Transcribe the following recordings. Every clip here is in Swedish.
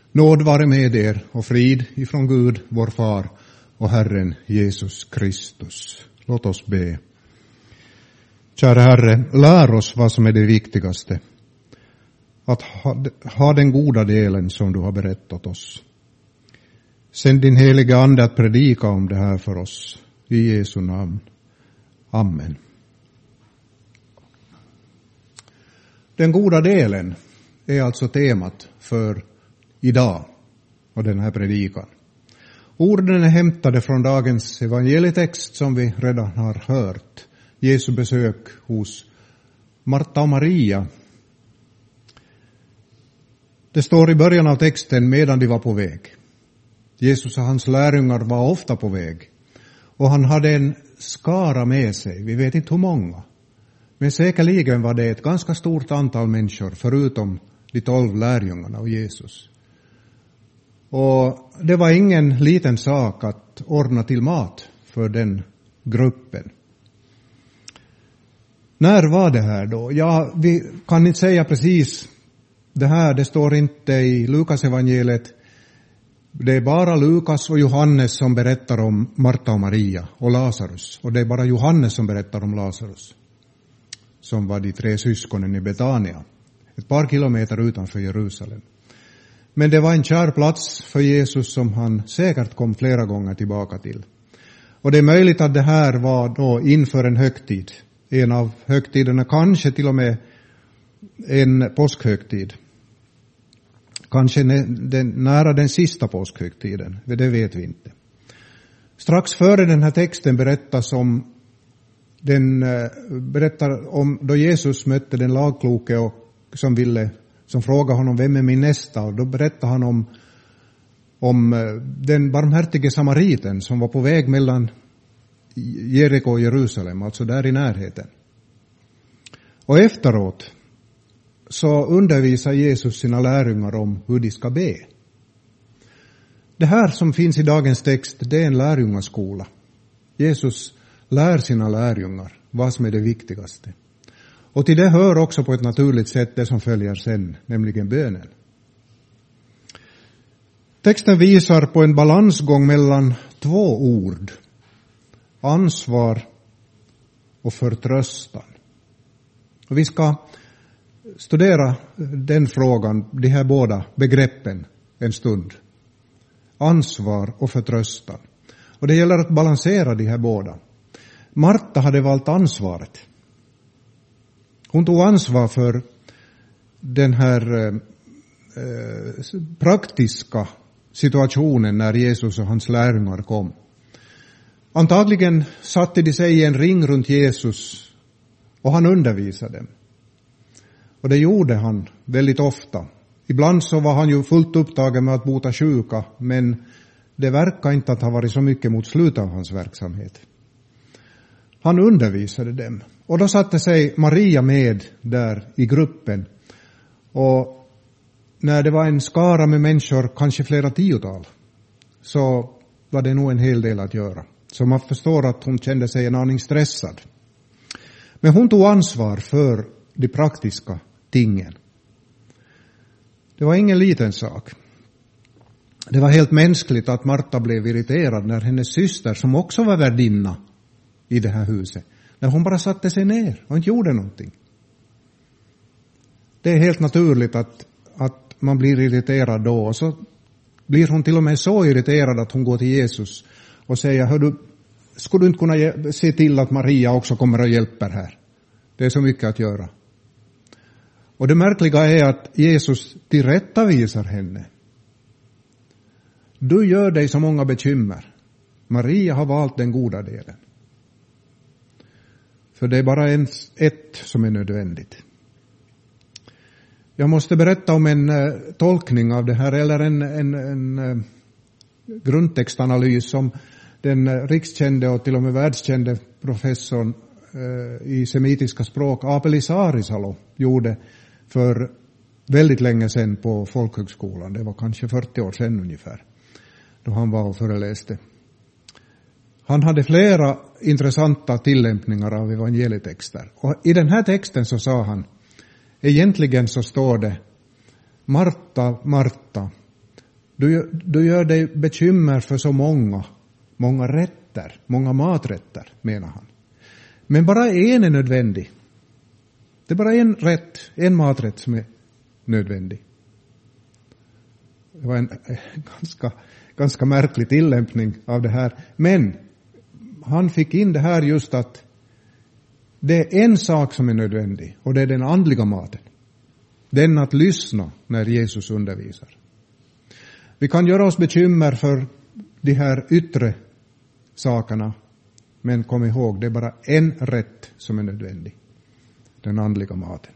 Nåd vare med er och frid ifrån Gud, vår far och Herren Jesus Kristus. Låt oss be. Kära Herre, lär oss vad som är det viktigaste. Att ha den goda delen som du har berättat oss. Sänd din heliga ande att predika om det här för oss. I Jesu namn. Amen. Den goda delen är alltså temat för idag och den här predikan. Orden är hämtade från dagens evangelietext som vi redan har hört. Jesu besök hos Marta och Maria. Det står i början av texten medan de var på väg. Jesus och hans lärjungar var ofta på väg. Och han hade en skara med sig. Vi vet inte hur många. Men säkerligen var det ett ganska stort antal människor förutom de 12 lärjungarna och Jesus. Och det var ingen liten sak att ordna till mat för den gruppen. När var det här då? Ja, vi kan inte säga precis det här. Det står inte i Lukas evangeliet. Det är bara Lukas och Johannes som berättar om Marta och Maria och Lazarus. Och det är bara Johannes som berättar om Lazarus, som var de 3 syskonen i Betania, ett par kilometer utanför Jerusalem. Men det var en kär plats för Jesus som han säkert kom flera gånger tillbaka till. Och det är möjligt att det här var då inför en högtid. En av högtiderna, kanske till och med en påskhögtid. Kanske nära den sista påskhögtiden, det vet vi inte. Strax före den här texten berättar om då Jesus mötte den lagkloke och som frågade honom vem är min nästa, och då berättar han om den barmhärtige samariten som var på väg mellan Jeriko och Jerusalem, alltså där i närheten. Och efteråt så undervisar Jesus sina lärjungar om hur de ska be. Det här som finns i dagens text, det är en lärjungaskola. Jesus lär sina lärjungar vad som är det viktigaste. Och till det hör också på ett naturligt sätt det som följer sen, nämligen bönen. Texten visar på en balansgång mellan 2 ord. Ansvar och förtröstan. Och vi ska studera den frågan, de här båda begreppen en stund. Ansvar och förtröstan. Och det gäller att balansera de här båda. Marta hade valt ansvaret. Hon tog ansvar för den här praktiska situationen när Jesus och hans lärjungar kom. Antagligen satte de sig i en ring runt Jesus och han undervisade dem. Och det gjorde han väldigt ofta. Ibland så var han ju fullt upptagen med att bota sjuka, men det verkar inte att ha varit så mycket mot slutet av hans verksamhet. Han undervisade dem. Och då satte sig Maria med där i gruppen. Och när det var en skara med människor, kanske flera 10-tal, så var det nog en hel del att göra. Så man förstår att hon kände sig en aning stressad. Men hon tog ansvar för de praktiska tingen. Det var ingen liten sak. Det var helt mänskligt att Marta blev irriterad när hennes syster, som också var värdinna i det här huset, när hon bara satte sig ner och inte gjorde någonting. Det är helt naturligt att man blir irriterad då. Och så blir hon till och med så irriterad att hon går till Jesus och säger: hör skulle du inte kunna se till att Maria också kommer och hjälper här? Det är så mycket att göra. Och det märkliga är att Jesus tillrättavisar henne. Du gör dig så många bekymmer. Maria har valt den goda delen. För det är bara ett som är nödvändigt. Jag måste berätta om en tolkning av det här, eller en grundtextanalys som den rikskände och till och med världskände professorn i semitiska språk Apeli Saarisalo gjorde för väldigt länge sedan på folkhögskolan. Det var kanske 40 år sedan ungefär, då han var och föreläste. Han hade flera intressanta tillämpningar av evangelietexter. Och i den här texten så sa han, egentligen så står det: Marta, Marta, Du gör dig bekymmer för så många rätter, många maträtter, menar han. Men bara en är nödvändig. Det är bara en maträtt som är nödvändig. Det var en ganska märklig tillämpning av det här. Men han fick in det här just att det är en sak som är nödvändig, och det är den andliga maten. Den att lyssna när Jesus undervisar. Vi kan göra oss bekymmer för de här yttre sakerna, men kom ihåg, det är bara en rätt som är nödvändig. Den andliga maten.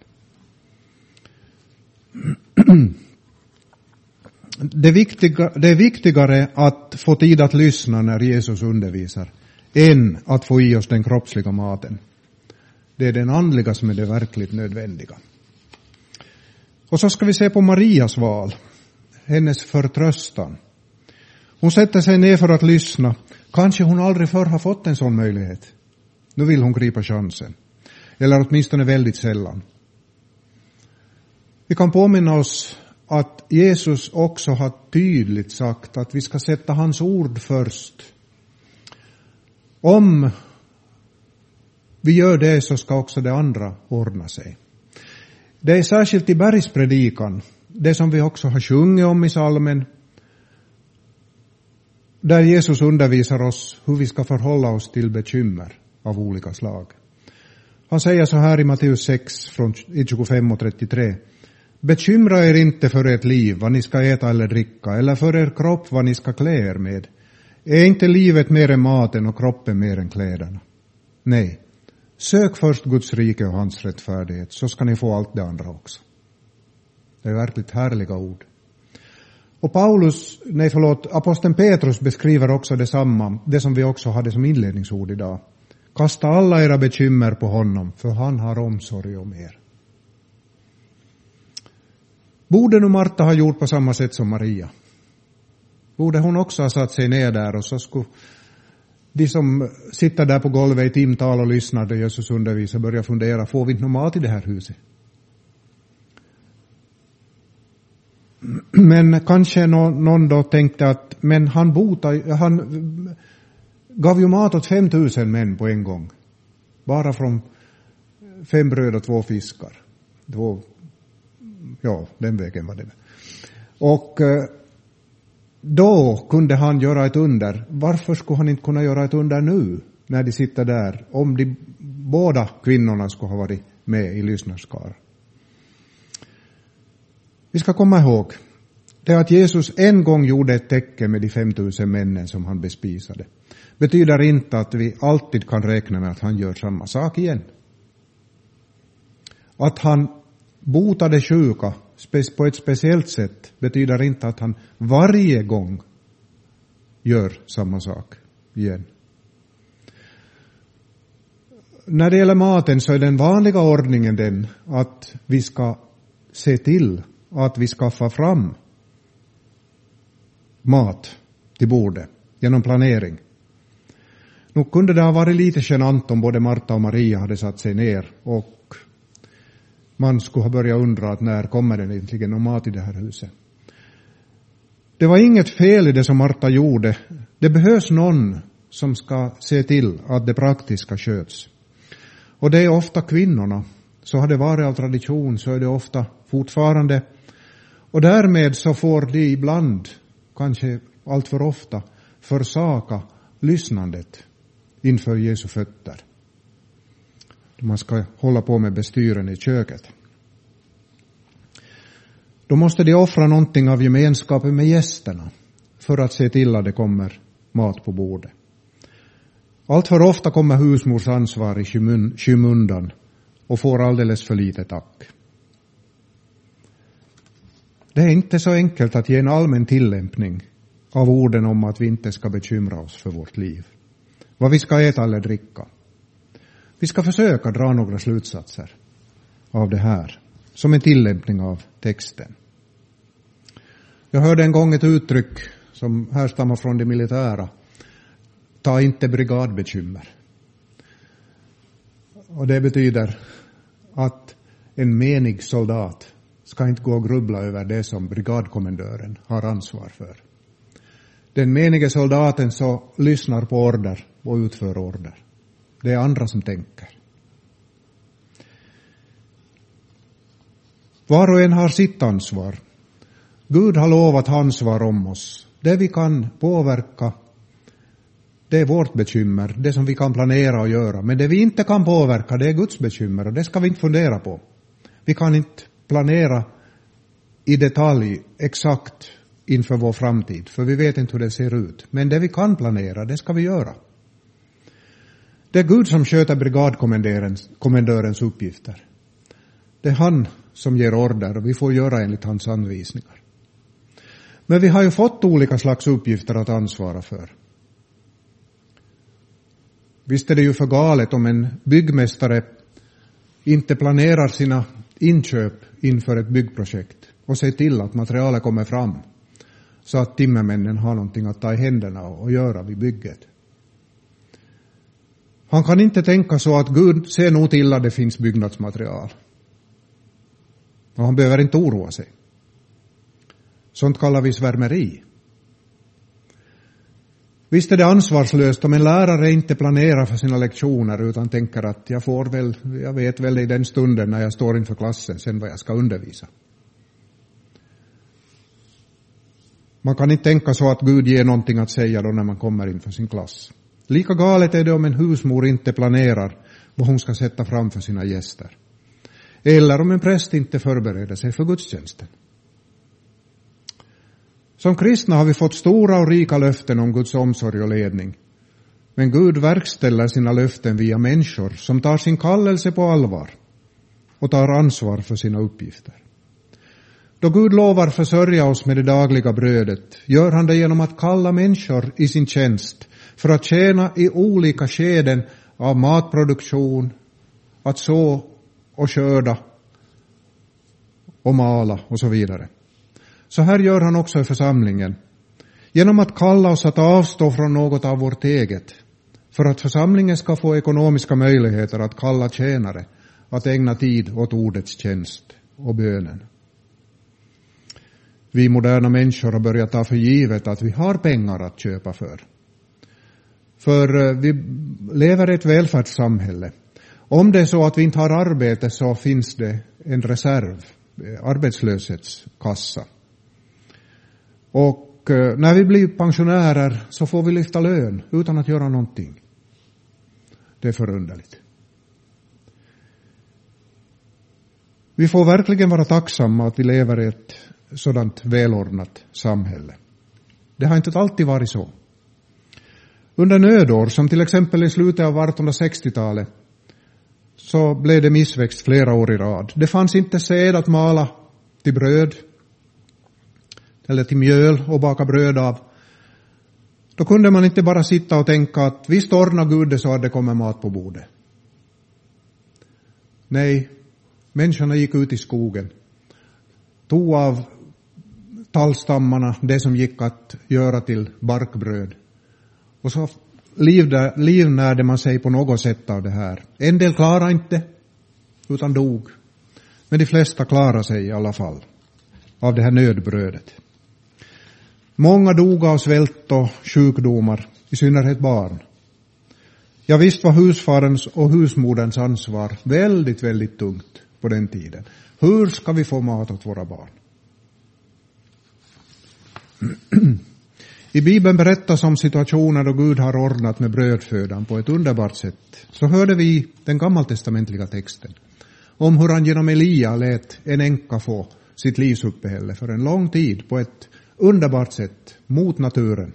Det är viktigare att få tid att lyssna när Jesus undervisar än att få i oss den kroppsliga maten. Det är den andliga som är det verkligt nödvändiga. Och så ska vi se på Marias val. Hennes förtröstan. Hon sätter sig ner för att lyssna. Kanske hon aldrig förr har fått en sån möjlighet. Nu vill hon gripa chansen. Eller åtminstone väldigt sällan. Vi kan påminna oss att Jesus också har tydligt sagt att vi ska sätta hans ord först. Om vi gör det så ska också det andra ordna sig. Det är särskilt i bergspredikan, det som vi också har sjungit om i salmen, där Jesus undervisar oss hur vi ska förhålla oss till bekymmer av olika slag. Han säger så här i Matteus 6 från 25 och 33. Bekymra er inte för ert liv, vad ni ska äta eller dricka, eller för er kropp, vad ni ska klä er med. Är inte livet mer än maten och kroppen mer än kläderna? Nej, sök först Guds rike och hans rättfärdighet, så ska ni få allt det andra också. Det är verkligt härliga ord. Och aposteln Petrus beskriver också detsamma, det som vi också hade som inledningsord idag. Kasta alla era bekymmer på honom, för han har omsorg om er. Borde nu Marta ha gjort på samma sätt som Maria? Borde hon också ha satt sig ner där, och så skulle de som sitter där på golvet i timtal och lyssnar till Jesus undervisar börja fundera, får vi inte någon mat i det här huset? Men kanske någon då tänkte att men han gav ju mat åt 5000 män på en gång. Bara från 5 bröd och 2 fiskar. Den vägen var det. Och då kunde han göra ett under. Varför skulle han inte kunna göra ett under nu när de sitter där, om de båda kvinnorna skulle ha varit med i lyssnarskara? Vi ska komma ihåg det att Jesus en gång gjorde ett tecken med de 5000 männen som han bespisade. Betyder inte att vi alltid kan räkna med att han gör samma sak igen. Att han botade sjuka på ett speciellt sätt betyder inte att han varje gång gör samma sak igen. När det gäller maten så är den vanliga ordningen den att vi ska se till att vi skaffar fram mat till bordet genom planering. Nu kunde det ha varit lite genant om både Marta och Maria hade satt sig ner och man skulle ha börjat undra att när kommer det egentligen någon mat i det här huset. Det var inget fel i det som Marta gjorde. Det behövs någon som ska se till att det praktiska sköts. Och det är ofta kvinnorna. Så har det varit av tradition, så är det ofta fortfarande. Och därmed så får de ibland, kanske allt för ofta, försaka lyssnandet inför Jesu fötter. Man ska hålla på med bestyren i köket. Då måste de offra någonting av gemenskapen med gästerna för att se till att det kommer mat på bordet. Allt för ofta kommer husmors ansvar i skymundan och får alldeles för lite tack. Det är inte så enkelt att ge en allmän tillämpning av orden om att vi inte ska bekymra oss för vårt liv. Vad vi ska äta eller dricka. Vi ska försöka dra några slutsatser av det här som en tillämpning av texten. Jag hörde en gång ett uttryck som härstammar från det militära. Ta inte brigadbekymmer. Och det betyder att en menig soldat ska inte gå och grubbla över det som brigadkommendören har ansvar för. Den menige soldaten så lyssnar på order och utför order. Det är andra som tänker. Var och en har sitt ansvar. Gud har lovat ansvar om oss. Det vi kan påverka, det är vårt bekymmer. Det som vi kan planera och göra. Men det vi inte kan påverka, det är Guds bekymmer. Och det ska vi inte fundera på. Vi kan inte planera i detalj exakt inför vår framtid. För vi vet inte hur det ser ut. Men det vi kan planera, det ska vi göra. Det är Gud som sköter brigadkommendörens uppgifter. Det är han som ger order och vi får göra enligt hans anvisningar. Men vi har ju fått olika slags uppgifter att ansvara för. Visst är det ju för galet om en byggmästare inte planerar sina inköp inför ett byggprojekt och ser till att materialet kommer fram så att timmermännen har någonting att ta i händerna och göra vid bygget. Han kan inte tänka så att Gud ser nog till att det finns byggnadsmaterial. Och han behöver inte oroa sig. Sånt kallar vi svärmeri. Visst är det ansvarslöst om en lärare inte planerar för sina lektioner utan tänker att jag vet väl i den stunden när jag står inför klassen sen vad jag ska undervisa. Man kan inte tänka så att Gud ger någonting att säga då när man kommer inför sin klass. Lika galet är det om en husmor inte planerar vad hon ska sätta fram för sina gäster. Eller om en präst inte förbereder sig för gudstjänsten. Som kristna har vi fått stora och rika löften om Guds omsorg och ledning. Men Gud verkställer sina löften via människor som tar sin kallelse på allvar och tar ansvar för sina uppgifter. Då Gud lovar försörja oss med det dagliga brödet gör han det genom att kalla människor i sin tjänst för att tjäna i olika skeden av matproduktion, att så och skörda och mala och så vidare. Så här gör han också i församlingen. Genom att kalla oss att avstå från något av vårt eget. För att församlingen ska få ekonomiska möjligheter att kalla tjänare. Att ägna tid åt ordets tjänst och bönen. Vi moderna människor har börjat ta för givet att vi har pengar att köpa för. För vi lever i ett välfärdssamhälle. Om det är så att vi inte har arbete så finns det en reserv, arbetslöshetskassa. Och när vi blir pensionärer så får vi lyfta lön utan att göra någonting. Det är förunderligt. Vi får verkligen vara tacksamma att vi lever i ett sådant välordnat samhälle. Det har inte alltid varit så. Under nödår, som till exempel i slutet av 1860-talet, så blev det missväxt flera år i rad. Det fanns inte säd att mala till bröd eller till mjöl och baka bröd av. Då kunde man inte bara sitta och tänka att visst ordnar Gud det så att det kommer mat på bordet. Nej, människorna gick ut i skogen, tog av tallstammarna det som gick att göra till barkbröd. Och så livnärde man sig på något sätt av det här. En del klarade inte, utan dog. Men de flesta klarade sig i alla fall av det här nödbrödet. Många dog av svält och sjukdomar, i synnerhet barn. Ja, visst var husfarens och husmoderns ansvar väldigt, väldigt tungt på den tiden. Hur ska vi få mat åt våra barn? I Bibeln berättas om situationer då Gud har ordnat med brödfödan på ett underbart sätt. Så hörde vi den gammaltestamentliga texten om hur han genom Elia lät en änka få sitt livsuppehälle för en lång tid på ett underbart sätt mot naturen.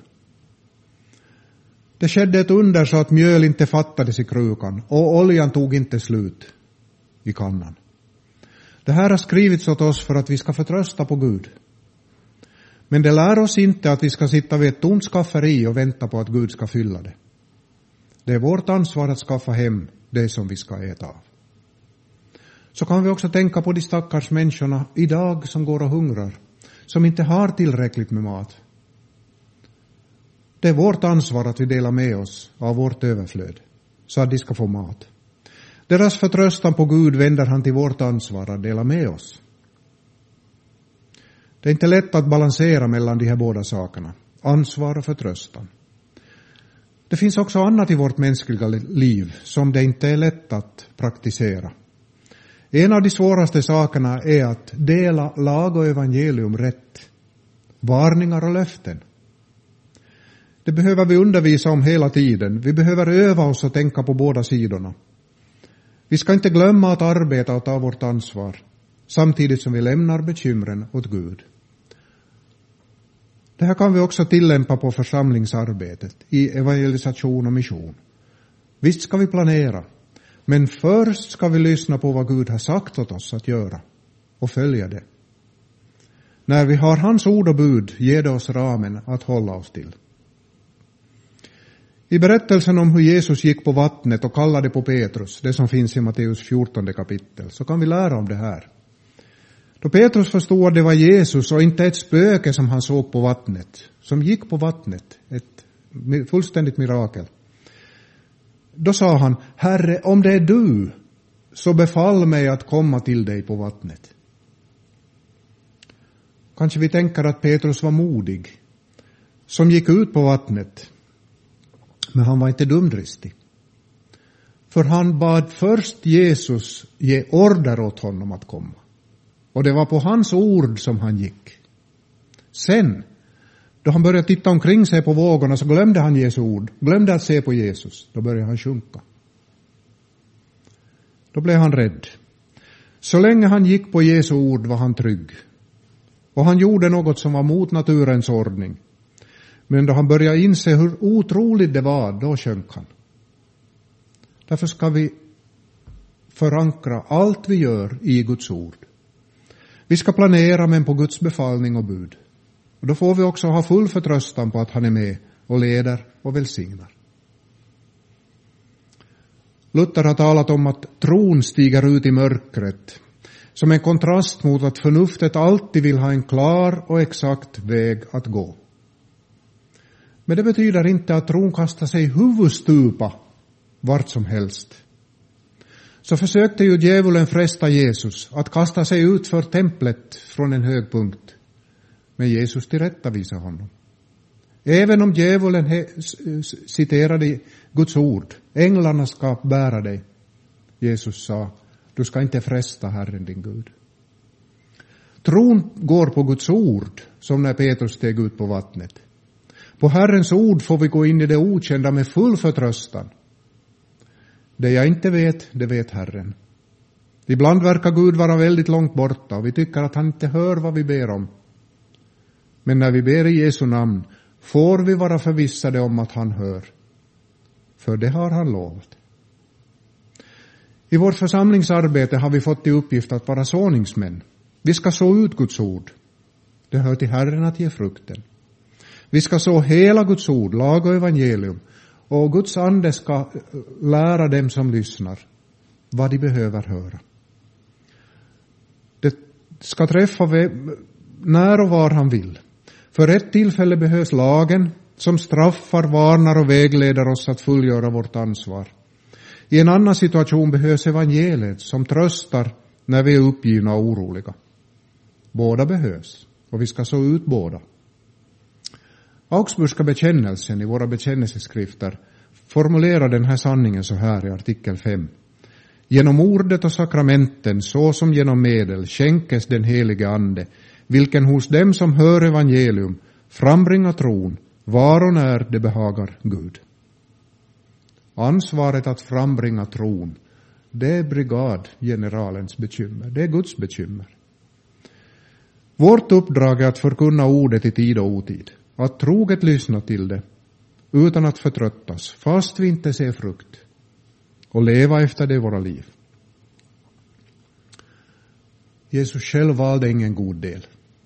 Det skedde ett under så att mjöl inte fattades i krukan och oljan tog inte slut i kannan. Det här har skrivits åt oss för att vi ska förtrösta på Gud. Men det lär oss inte att vi ska sitta vid ett tomt skafferi och vänta på att Gud ska fylla det. Det är vårt ansvar att skaffa hem det som vi ska äta av. Så kan vi också tänka på de stackars människorna idag som går och hungrar, som inte har tillräckligt med mat. Det är vårt ansvar att vi delar med oss av vårt överflöd, så att de ska få mat. Deras förtröstan på Gud vänder han till vårt ansvar att dela med oss. Det är inte lätt att balansera mellan de här båda sakerna. Ansvar och förtröstan. Det finns också annat i vårt mänskliga liv som det inte är lätt att praktisera. En av de svåraste sakerna är att dela lag och evangelium rätt. Varningar och löften. Det behöver vi undervisa om hela tiden. Vi behöver öva oss och tänka på båda sidorna. Vi ska inte glömma att arbeta och ta vårt ansvar, samtidigt som vi lämnar bekymren åt Gud. Det här kan vi också tillämpa på församlingsarbetet, i evangelisation och mission. Visst ska vi planera, men först ska vi lyssna på vad Gud har sagt åt oss att göra och följa det. När vi har hans ord och bud ger det oss ramen att hålla oss till. I berättelsen om hur Jesus gick på vattnet och kallade på Petrus, det som finns i Matteus 14 kapitel, så kan vi lära om det här. Då Petrus förstod att det var Jesus och inte ett spöke som han såg på vattnet, som gick på vattnet, ett fullständigt mirakel. Då sa han: Herre, om det är du, så befall mig att komma till dig på vattnet. Kanske vi tänker att Petrus var modig, som gick ut på vattnet. Men han var inte dumdristig. För han bad först Jesus ge order åt honom att komma. Och det var på hans ord som han gick. Sen, då han började titta omkring sig på vågorna, så glömde han Jesu ord. Glömde att se på Jesus. Då började han sjunka. Då blev han rädd. Så länge han gick på Jesu ord var han trygg. Och han gjorde något som var mot naturens ordning. Men då han började inse hur otroligt det var, då sjönk han. Därför ska vi förankra allt vi gör i Guds ord. Vi ska planera, men på Guds befallning och bud. Och då får vi också ha full förtröstan på att han är med och leder och välsignar. Luther har talat om att tron stiger ut i mörkret, som en kontrast mot att förnuftet alltid vill ha en klar och exakt väg att gå. Men det betyder inte att tron kastar sig huvudstupa vart som helst. Så försökte ju djävulen fresta Jesus att kasta sig ut för templet från en hög punkt. Men Jesus tillrättavisade honom. Även om djävulen citerade Guds ord: änglarna ska bära dig. Jesus sa: du ska inte fresta Herren din Gud. Tron går på Guds ord, som när Petrus steg ut på vattnet. På Herrens ord får vi gå in i det okända med full förtröstan. Det jag inte vet, det vet Herren. Ibland verkar Gud vara väldigt långt borta och vi tycker att han inte hör vad vi ber om. Men när vi ber i Jesu namn får vi vara förvissade om att han hör. För det har han lovat. I vårt församlingsarbete har vi fått i uppgift att vara såningsmän. Vi ska så ut Guds ord. Det hör till Herren att ge frukten. Vi ska så hela Guds ord, lag och evangelium. Och Guds ande ska lära dem som lyssnar vad de behöver höra. Det ska träffa när och var han vill. För ett tillfälle behövs lagen som straffar, varnar och vägleder oss att fullgöra vårt ansvar. I en annan situation behövs evangeliet som tröstar när vi är uppgivna och oroliga. Båda behövs och vi ska så ut båda. Augsburgska bekännelsen i våra bekännelseskrifter formulerar den här sanningen så här i artikel 5. Genom ordet och sakramenten, så som genom medel, skänkes den helige ande, vilken hos dem som hör evangelium frambringar tron, var och när det behagar Gud. Ansvaret att frambringa tron, det är brigadgeneralens bekymmer, det är Guds bekymmer. Vårt uppdrag är att förkunna ordet i tid och otid. Att troget lyssna till det, utan att förtröttas, fast vi inte ser frukt. Och leva efter det i våra liv. Jesus själv valde ingen god del.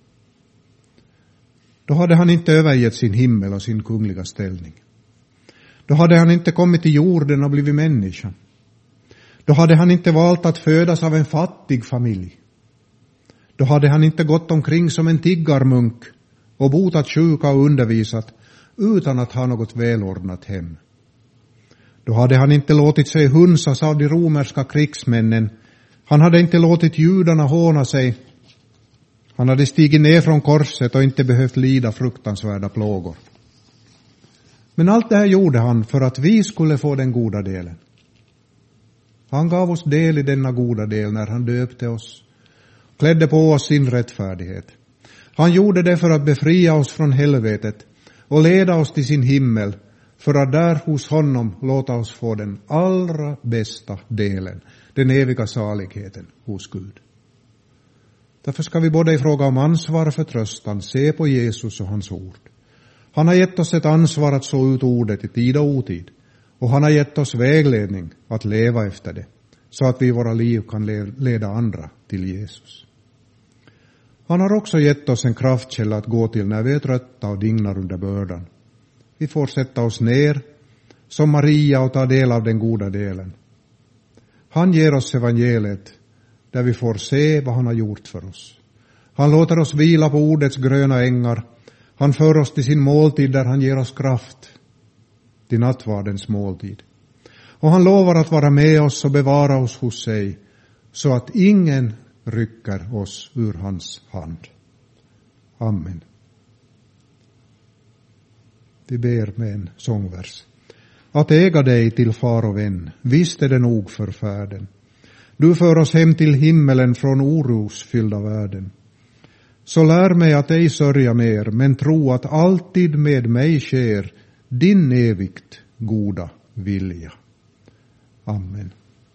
Då hade han inte övergett sin himmel och sin kungliga ställning. Då hade han inte kommit till jorden och blivit människa. Då hade han inte valt att födas av en fattig familj. Då hade han inte gått omkring som en tiggarmunk och botat sjuka och undervisat utan att ha något välordnat hem. Då hade han inte låtit sig hunsas av de romerska krigsmännen. Han hade inte låtit judarna håna sig Han hade stigit ner från korset och inte behövt lida fruktansvärda plågor. Men allt det här gjorde han för att vi skulle få den goda delen. Han gav oss del i denna goda del när han döpte oss, klädde på oss sin rättfärdighet. Han gjorde det för att befria oss från helvetet och leda oss till sin himmel, för att där hos honom låta oss få den allra bästa delen, den eviga saligheten hos Gud. Därför ska vi både i fråga om ansvar och förtröstan se på Jesus och hans ord. Han har gett oss ett ansvar att så ut ordet i tid och otid, och han har gett oss vägledning att leva efter det, så att vi i våra liv kan leda andra till Jesus. Han har också gett oss en kraftkälla att gå till när vi är trötta och dignar under bördan. Vi får sätta oss ner som Maria och ta del av den goda delen. Han ger oss evangeliet där vi får se vad han har gjort för oss. Han låter oss vila på ordets gröna ängar. Han för oss till sin måltid där han ger oss kraft till nattvardens måltid. Och han lovar att vara med oss och bevara oss hos sig, så att ingen rycker oss ur hans hand. Amen. Vi ber med en sångvers. Att äga dig till far och vän, visst är det nog för färden. Du för oss hem till himmelen från orosfyllda världen. Så lär mig att ej sörja mer, men tro att alltid med mig sker din evigt goda vilja. Amen.